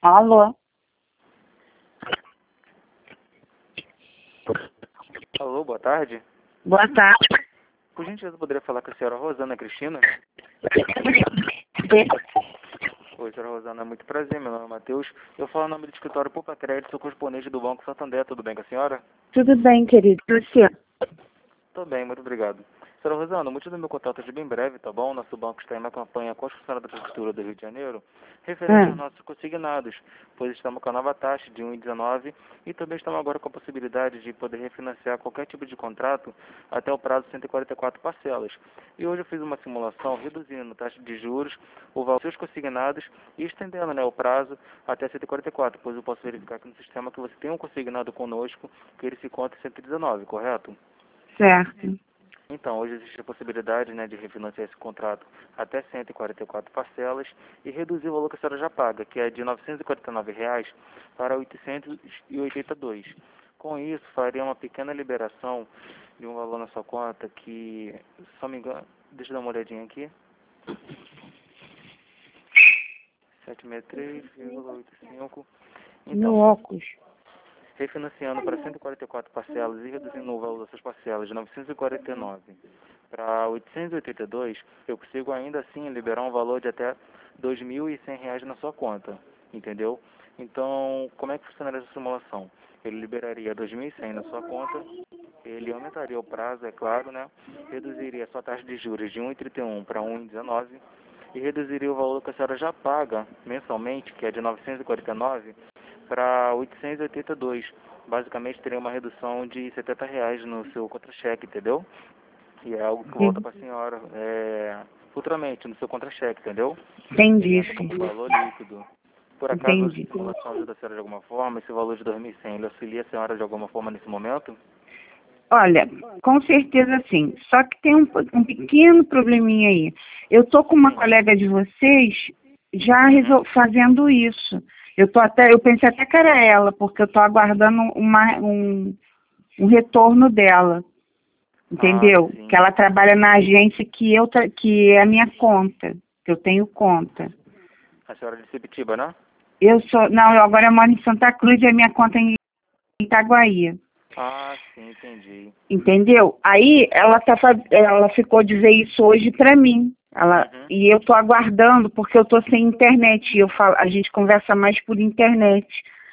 Alô? Alô, boa tarde. Boa tarde. Por gentileza, eu poderia falar com a senhora Rosana Cristina? Oi, senhora Rosana, muito prazer, meu nome é Matheus. Eu falo em nome do escritório Poupa Crédito, sou correspondente do Banco Santander, tudo bem com a senhora? Tudo bem, querido. E você? Tô bem, muito obrigado. Senhora Rosana, o motivo do meu contato é de bem breve, tá bom? Nosso banco está em uma campanha Construção da Prefeitura do Rio de Janeiro, referente aos nossos consignados, pois estamos com a nova taxa de 1,19 e também estamos agora com a possibilidade de poder refinanciar qualquer tipo de contrato até o prazo de 144 parcelas. E hoje eu fiz uma simulação reduzindo a taxa de juros, o valor dos seus consignados e estendendo, né, o prazo até 144, pois eu posso verificar aqui no sistema que você tem um consignado conosco que ele se encontra em 119, correto? Certo. Então, hoje existe a possibilidade, né, de refinanciar esse contrato até 144 parcelas e reduzir o valor que a senhora já paga, que é de R$ 949 para 882. Com isso, faria uma pequena liberação de um valor na sua conta que, se não me engano, deixa eu dar uma olhadinha aqui, 763,85. Meu Então, óculos. refinanciando para 144 parcelas e reduzindo o valor dessas parcelas de 949 para 882, eu consigo ainda assim liberar um valor de até R$ 2.100 na sua conta, entendeu? Então, como é que funcionaria essa simulação? Ele liberaria R$ 2.100 na sua conta, ele aumentaria o prazo, é claro, né? Reduziria a sua taxa de juros de 1,31 para 1,19 e reduziria o valor que a senhora já paga mensalmente, que é de 949, para 882. Basicamente teria uma redução de R$ 70 no seu contra-cheque, entendeu? E é algo que volta para a senhora futuramente no seu contra-cheque, entendeu? Entendi, Seria como sim. valor líquido. Por acaso essa Entendi. simulação ajuda a senhora de alguma forma? Esse valor de 2.100, ele auxilia a senhora de alguma forma nesse momento? Olha, com certeza sim. Só que tem um pequeno probleminha aí. Eu tô com uma colega de vocês já fazendo isso. Eu pensei até que era ela, porque eu tô aguardando um retorno dela. Entendeu? Sim. Que ela trabalha na agência que é a minha conta, que eu tenho conta. A senhora é de Sepitiba, né? Não, eu agora moro em Santa Cruz e a minha conta é em Itaguaí. Sim, entendi. Entendeu? Aí ela ficou de ver isso hoje pra mim. E eu tô aguardando porque eu tô sem internet. A gente conversa mais por internet,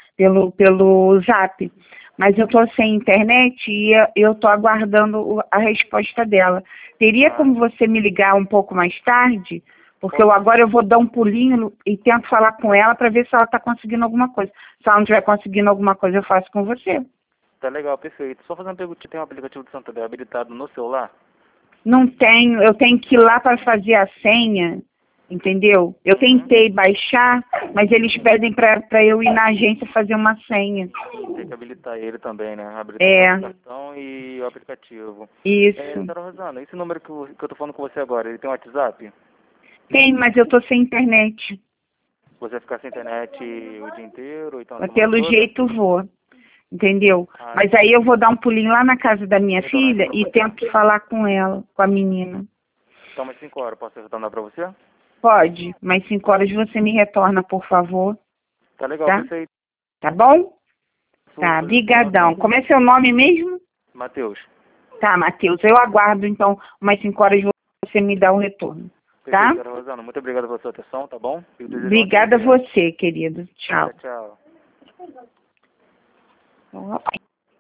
pelo Zap. Mas eu tô sem internet e eu tô aguardando a resposta dela. Teria como você me ligar um pouco mais tarde? Porque agora eu vou dar um pulinho e tento falar com ela para ver se ela está conseguindo alguma coisa. Se ela não estiver conseguindo alguma coisa, eu faço com você. Tá legal, perfeito. Só fazer uma pergunta, tem um aplicativo do Santander habilitado no celular? Não tenho, eu tenho que ir lá para fazer a senha, entendeu? Eu tentei baixar, mas eles pedem para eu ir na agência fazer uma senha. Tem que habilitar ele também, né? Habilitar o cartão e o aplicativo. Isso. Senhora Rosana, esse número que eu tô falando com você agora, ele tem um WhatsApp? Tem, mas eu tô sem internet. Você vai ficar sem internet o dia inteiro, ou então a Mas semana pelo toda? jeito vou, entendeu? Mas aí eu vou dar um pulinho lá na casa da minha filha e tento falar com ela, com a menina. Então, umas 5 horas, posso retornar pra você? Pode, mas 5 horas você me retorna, por favor. Tá legal, Tá? perfeito. Tá bom? Tá, brigadão. Como é seu nome mesmo? Matheus. Tá, Matheus. Eu aguardo, então, umas 5 horas você me dá um retorno. Tá? Perfeito, senhora Rosana. Muito obrigado pela sua atenção, tá bom? Obrigada a você, querido. Tchau. Tchau. Então,